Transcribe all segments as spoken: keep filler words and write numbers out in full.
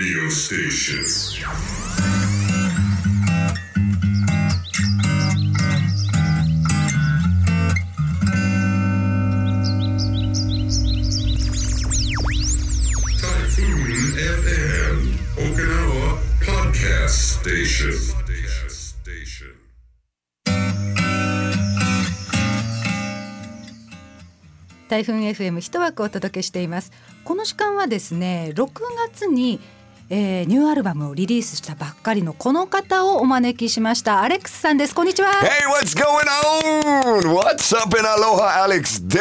radio station. Typhoon エフエム Okinawa Podcast Station. 台風 エフエム 一枠お届けしています。この時間はですね、ろくがつに、えー、ニューアルバムをリリースしたばっかりのこの方をお招きしました。アレックスさんです。こんにちは。 Hey, what's going on? What's up in Aloha? アレックスです。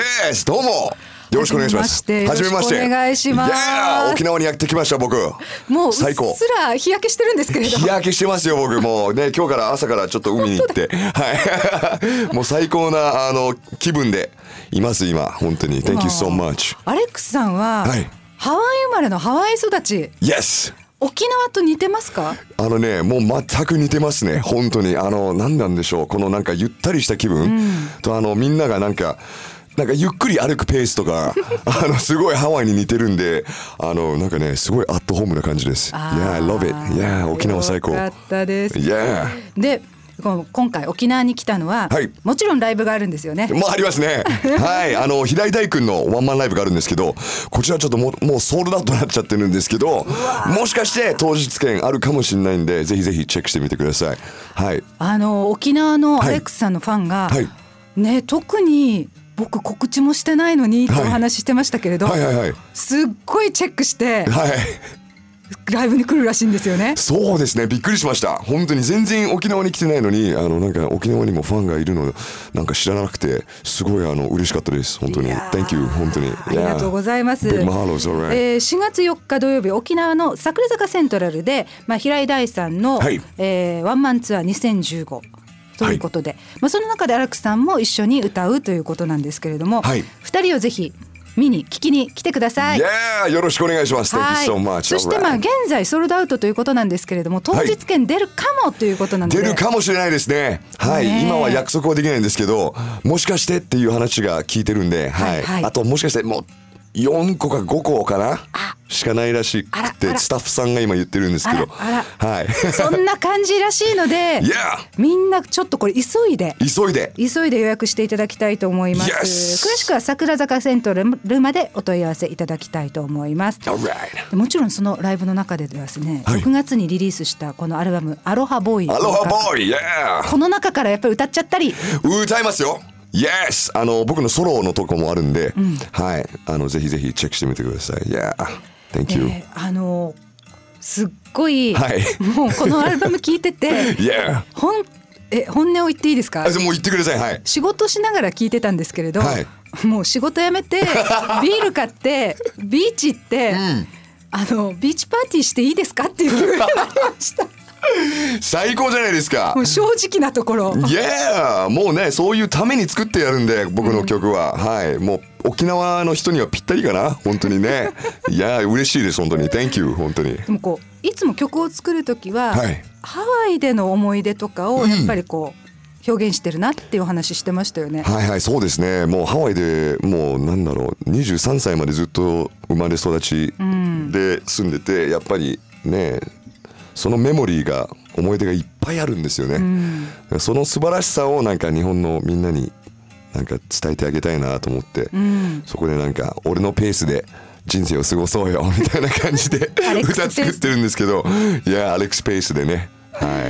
どうもよろしくお願いします。 はじめまして。よろしくお願いします。 Yeah, 沖縄にやってきました。僕もううっすら日焼けしてるんですけれど。 日焼けしてますよ僕。もうね、今日から朝からちょっと海に行ってはいもう最高なあの気分でいます今。本当に Thank you so much。 アレックスさんは、はい、ハワイ生まれのハワイ育ち。 Yes。 沖縄と似てますか？ あのね、もう全く似てますね。本当にあの何なんでしょう、このなんかゆったりした気分、うん、とあのみんながなんかなんかゆっくり歩くペースとかあのすごいハワイに似てるんで、あのなんかねすごいアットホームな感じです。 Yeah, I love it. Yeah, 沖縄最高。 よかったです。 Yeah。 で今回沖縄に来たのは、はい、もちろんライブがあるんですよね。 まあありますねはい、あの平井大君のワンマンライブがあるんですけど、こちらちょっとも う, もうソールドアウトになっちゃってるんですけど、もしかして当日券あるかもしれないんで、ぜひぜひチェックしてみてください。はい、 あの沖縄のアレックスさんのファンが、はいはい、ね、特に僕告知もしてないのにってお話してましたけれど、はいはいはいはい、すっごいチェックして、はい、ライブに来るらしいんですよね。 そうですね、びっくりしました。本当に全然沖縄に来てないのに、あのなんか沖縄にもファンがいるのなんか知らなくて、すごいあの嬉しかったです本当に。 Thank you 本当にありがとうございます。 Big Mahalos, alright。 えー、しがつよっか土曜日、沖縄の桜坂セントラルで、まあ、平井大さんの、はい、えー、ワンマンツアーにせんじゅうごということで、はい、まあ、その中でアレックスさんも一緒に歌うということなんですけれども、はい、ふたりをぜひ見に聞きに来てください。 Yeah, よろしくお願いします。 Thank you so much。 そしてまあ現在ソールドアウトということなんですけれども、当日券出るかもということなので、 出るかもしれないですね。はい、今は約束はできないんですけど、もしかしてっていう話が聞いてるんで、はいはい、あともしかしてもうよんこかごこかなしかないらしくて、スタッフさんが今言ってるんですけど、 あらあら、はい、そんな感じらしいのでyeah. みんなちょっとこれ急いで急いで急いで予約していただきたいと思います。yes. 詳しくは桜坂セントラルまでお問い合わせいただきたいと思います。 Alright. もちろんそのライブの中でですね、はい、ろくがつにリリースしたこのアルバムアロハボーイ、 アロハボーイ、yeah. この中からやっぱり歌っちゃったり歌いますよ。Yes! あの僕のソロのとこもあるんで、うん、はい、あのぜひぜひチェックしてみてください。Yeah, thank you。 えー、あのすっごい、はい、もうこのアルバム聞いてて、 yeah. ほんえ本音を言っていいですか？ もう言ってください。はい。仕事しながら聞いてたんですけれど、はい、もう仕事辞めてビール買ってビーチ行って、うん、あのビーチパーティーしていいですかっていう気になりました最高じゃないですか。 もう正直なところ。 いや、もうね、そういうために作ってやるんで僕の曲は、うん、はい、もう沖縄の人にはぴったりかな本当にね。いや嬉しいです本当に。 Thank you 本当に。 でもこういつも曲を作るときは、はい、ハワイでの思い出とかをやっぱりこう、うん、表現してるなっていうお話してましたよね。 はいはい、そうですね。もうハワイでもうなんだろうにじゅうさんさいまでずっと生まれ育ちで住んでて、うん、やっぱりねそのメモリーが思い出がいっぱいあるんですよね、うん、その素晴らしさをなんか日本のみんなになんか伝えてあげたいなと思って、うん、そこでなんか俺のペースで人生を過ごそうよみたいな感じで歌作ってるんですけど、いやアレックスペースでね、はい、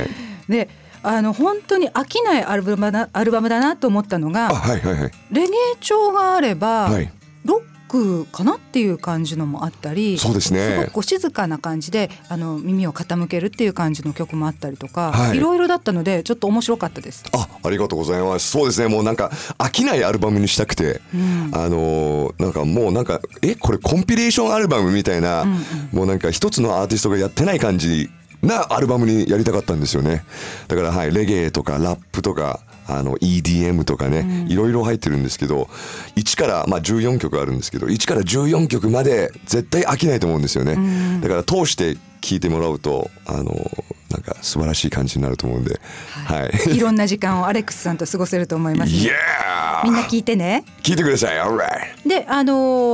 であの本当に飽きないアルバムだ、アルバムだなと思ったのが、 はいはいはい、 レゲエ調があれば、はい、ロックかなっていう感じのもあったり、 そうですね、 すごくこう静かな感じであの耳を傾けるっていう感じの曲もあったりとか、はい、いろいろだったのでちょっと面白かったです。 あ、ありがとうございます。そうですね、もうなんか飽きないアルバムにしたくて、うん、あのなんかもうなんかえこれコンピレーションアルバムみたいな、うんうん、もうなんか一つのアーティストがやってない感じなアルバムにやりたかったんですよね。だからはい、レゲエとかラップとかあの イーディーエム とかね、いろいろ入ってるんですけど、いちからまあじゅうよんきょくあるんですけど、いちからじゅうよんきょくまで絶対飽きないと思うんですよね。だから通して聴いてもらうとあのなんか素晴らしい感じになると思うんで、はいはい、 いろんな時間をアレックスさんと過ごせると思います、ね。 yeah! みんな聞いてね。 聞いてください。 Alright。 で、あのー、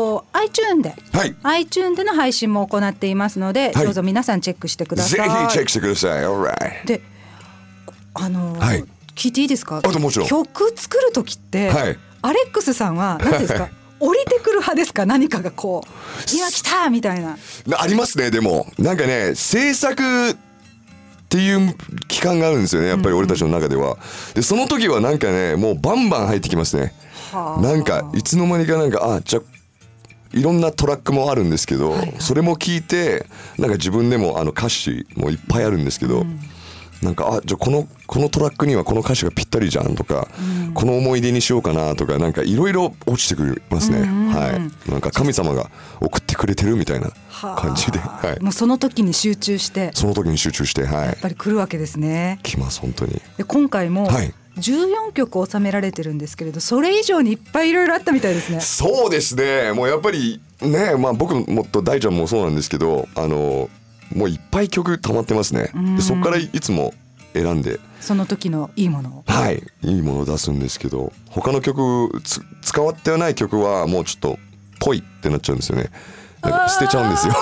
iTunes で、 はい、 iTunes での配信も行っていますので、はい、どうぞ皆さんチェックしてください。 ぜひチェックしてください。 Alright。 で、あのーはい、聞いていいですか？ あ、もちろん。 曲作る時って、はい、アレックスさんは何ですか降りてくる派ですか？何かがこう今来たみたいな。 ありますね。でもなんかね、制作っていう期間があるんですよね、やっぱり俺たちの中では。でその時はなんかね、もうバンバン入ってきますね。なんかいつの間にかなんか、あ、じゃあいろんなトラックもあるんですけど、はいはい、それも聞いてなんか自分でもあの歌詞もいっぱいあるんですけど、うん、なんか、あ、じゃあこのこのトラックにはこの歌詞がぴったりじゃんとか、うん、この思い出にしようかなとか、なんかいろいろ落ちてくるますね、うんうんうん、はい。なんか神様が送ってくれてるみたいな感じで、はい、 もうその時に集中してその時に集中して、はい、 やっぱり来るわけですね。 来ます本当に。 で今回も、はい、じゅうよんきょく収められてるんですけれど、それ以上にいっぱいいろいろあったみたいですね。 そうですね。もうやっぱりね、まあ、僕もと大ちゃんもそうなんですけど、あのもういっぱい曲溜まってますね。でそこからいつも選んでその時のいいものを、 はい、いいものを出すんですけど、他の曲つ使わってはない曲はもうちょっとぽいってなっちゃうんですよね。なんか捨てちゃうんですよ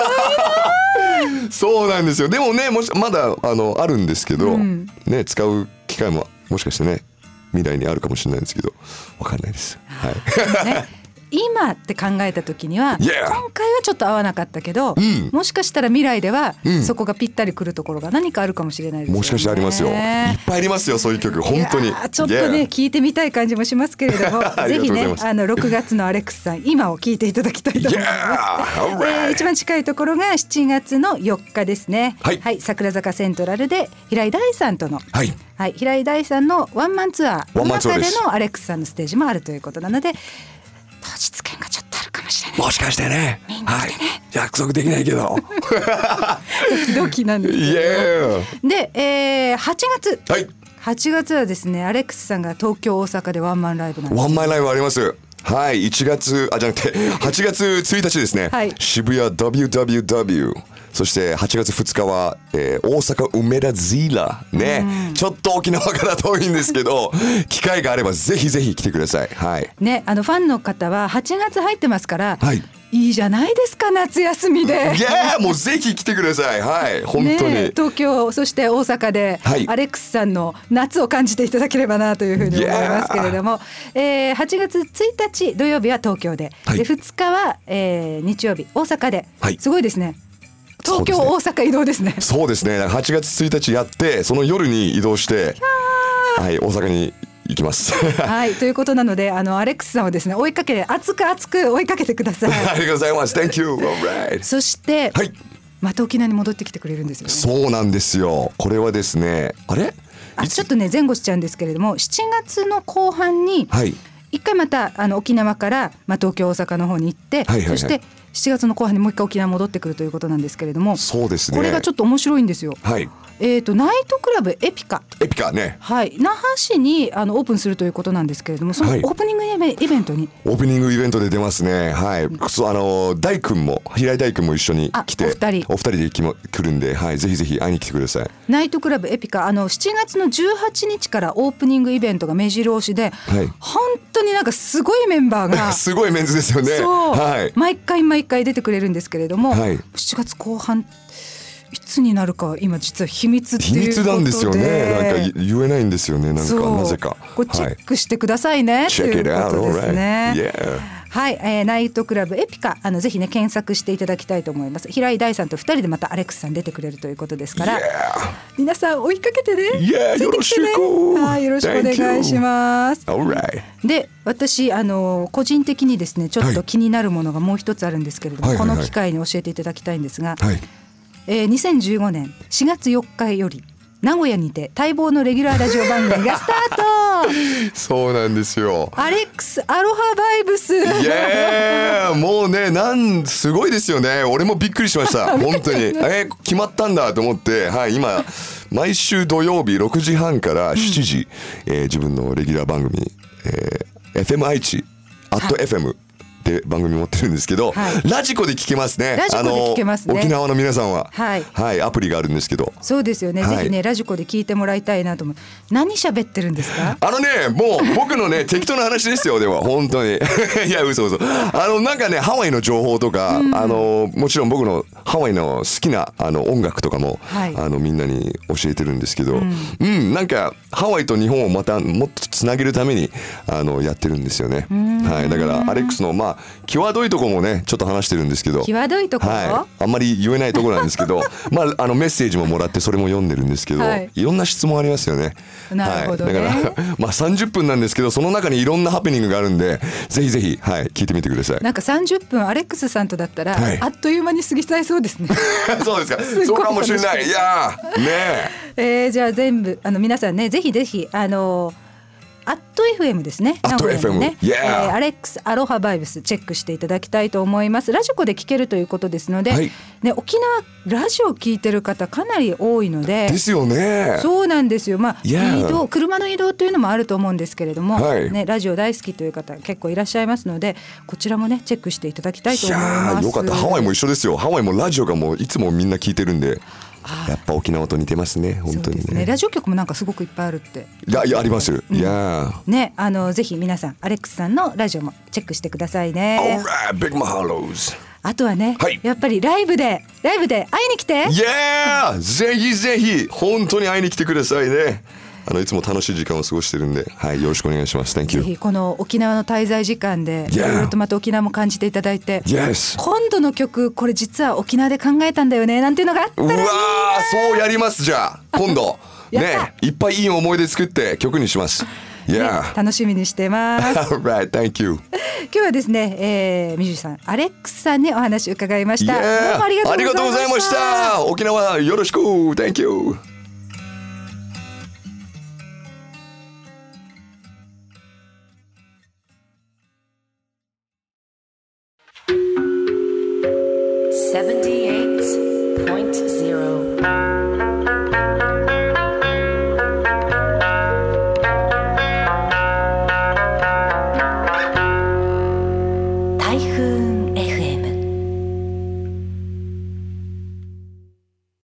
そうなんですよ。でもね、もしまだあのあるんですけど、うん、ね、使う機会ももしかしてね未来にあるかもしれないんですけど、わかんないです、はいね、今って考えた時には、 yeah. 今回はちょっと合わなかったけど、うん、もしかしたら未来では、うん、そこがぴったりくるところが何かあるかもしれないですよね。 もしかしてありますよ。いっぱいありますよ、そういう曲。本当にちょっとね、yeah. 聞いてみたい感じもしますけれどもぜひね、あのろくがつのアレックスさん今を聞いていただきたいと思います、yeah. えー、一番近いところがしちがつのよっかですね、はい、はい、桜坂セントラルで平井大さんとの、はいはい、平井大さんのワンマンツアーの中でのアレックスさんのステージもあるということなので、当日券がちょっとあるかもしれない。 もしかしてね、みんなでね、はい、約束できないけどドキドキなんですけど、yeah. で、えー、はちがつ、はい、はちがつはですね、アレックスさんが東京大阪でワンマンライブなんです。 ワンマンライブあります。はい、いちがつ、あ、じゃなくてはちがつついたちですね、はい、渋谷 ダブリューダブリューダブリュー、そしてはちがつふつかは、えー、大阪梅田ゼーラね、うん、ちょっと沖縄から遠いんですけど機会があればぜひぜひ来てください、はいね、あのファンの方ははちがつ入ってますから、はい、いいじゃないですか、夏休みで。 いやもうぜひ来てください、はい、本当に、 ね、東京そして大阪で、はい、アレックスさんの夏を感じていただければなというふうに思いますけれども、えー、はちがつついたち土曜日は東京で、はい、でふつかは、えー、日曜日大阪で、はい、すごいですね、東京、大阪移動ですね。 そうですね、はちがつついたちやってその夜に移動して、はい、大阪に行きますはい、ということなので、あのアレックスさんをですね、追いかけて熱く熱く追いかけてくださいありがとうございます。 Thank you。 Alright。 そして、はい、また沖縄に戻ってきてくれるんですよね。 そうなんですよ。これはですね、あれあちょっとね前後しちゃうんですけれども、しちがつの後半に、はい、一回またあの沖縄から、まあ、東京大阪の方に行って、はいはいはい、そしてしちがつの後半にもう一回沖縄戻ってくるということなんですけれども、 そうですね、 これがちょっと面白いんですよ。はい、えーと、ナイトクラブエピカエピカね、 はい、那覇市にあのオープンするということなんですけれども、そのオープニングイベ、イベントにオープニングイベントで出ますね。はい、そうあの大君も平井大君も一緒に来て、お二人お二人で来るんで、はい、ぜひぜひ会いに来てください。 ナイトクラブエピカ、あのしちがつのじゅうはちにちからオープニングイベントが目白押しで、はい、本当になんかすごいメンバーがすごいメンズですよね。 そう、 はい、 毎回毎回出てくれるんですけれども、はい、しちがつこう半いつになるか今実は秘密っていうことで、 秘密なんですよね。なんか言えないんですよね。なんかなぜかこれチェックしてくださいね、はい、ということですね。Yeah. はい、えー、ナイトクラブエピカ、あのぜひね検索していただきたいと思います。平井大さんとふたりでまたアレックスさん出てくれるということですから、yeah. 皆さん追いかけてね、 yeah, ついてきてね、はい、よろしくお願いします。 Alright. で、私あの個人的にですねちょっと気になるものがもう一つあるんですけれども、はい、この機会に教えていただきたいんですが、はい、えー、にせんじゅうごねんしがつよっかより名古屋にて待望のレギュラーラジオ番組がスタートそうなんですよ。 アレックスアロハバイブス。 イエーイ、もうね、なんすごいですよね。俺もびっくりしました本当に。えー、決まったんだと思って、はい、今毎週土曜日ろくじはんからしちじ、うん、えー、自分のレギュラー番組、えー、エフエム 愛知 アット エフエムって番組持ってるんですけど、はい、ラジコで聞けますね。 ラジコで聞けますね。 沖縄の皆さんは、 はいはい、アプリがあるんですけど。 そうですよね、 はい、 ぜひねラジコで聞いてもらいたいなと思う。何喋ってるんですか？ あのねもう僕のね適当な話ですよ。でも本当にいや嘘嘘あのなんかねハワイの情報とか、うん、あのもちろん僕のハワイの好きなあの音楽とかも、はい、あのみんなに教えてるんですけど、うん、うん、なんかハワイと日本をまたもっとつなげるためにあのやってるんですよね。はい、だからアレックスのまあ際どいところもねちょっと話してるんですけど、 際どいところ、 はい、あんまり言えないところなんですけどまああのメッセージももらってそれも読んでるんですけど、はい、いろんな質問ありますよね。 なるほどね、 はい、だからまあさんじゅっぷんなんですけどその中にいろんなハプニングがあるんでぜひぜひ、はい、聞いてみてください。 なんかさんじゅっぷんアレックスさんとだったら、はい、あっという間に過ぎちゃいそうですねそうですかそうかもしれない。いやーねえー、じゃあ全部あの皆さんねぜひぜひあのーアット エフエム ですね。 アット エフエム、 ね、 yeah. えー、アレックスアロハバイブスチェックしていただきたいと思います。ラジコで聞けるということですので、はい、ね、沖縄ラジオ聞いてる方かなり多いので。 ですよね。 そうなんですよ。まあ、 yeah. 移動車の移動というのもあると思うんですけれども、 はい、 ね、ラジオ大好きという方結構いらっしゃいますのでこちらもねチェックしていただきたいと思います。 いやよかった。ハワイも一緒ですよ。ハワイもラジオがもういつもみんな聞いてるんでやっぱ沖縄と似てますね本当に ね, そうですね。 ラジオ局もなんかすごくいっぱいあるって。 いやいやあります、うん、いやね、あのぜひ皆さんアレックスさんのラジオもチェックしてくださいね。 Alright, Big Mahalos。 あとはね、はい、やっぱりライブでライブで会いに来て。 Yeah ぜひぜひ本当に会いに来てくださいね。あのいつも楽しい時間を過ごしてるんで、はい、よろしくお願いします。 Thank you。 ぜひこの沖縄の滞在時間でいろいろとまた沖縄も感じていただいて、 yes. 今度の曲これ実は沖縄で考えたんだよねなんていうのがあったらいいな。 うわーそうやります。じゃあ今度ねいっぱいいい思い出作って曲にします。Yeah. ね、楽しみにしてます。 Alright, thank you。 今日はですね、えー、ミュージシャンアレックスさんにお話を伺いました。 Yeah. どうもありがとうございました。 ありがとうございました。沖縄よろしく Thank you。 セブンティーエイトポイントゼロ 台風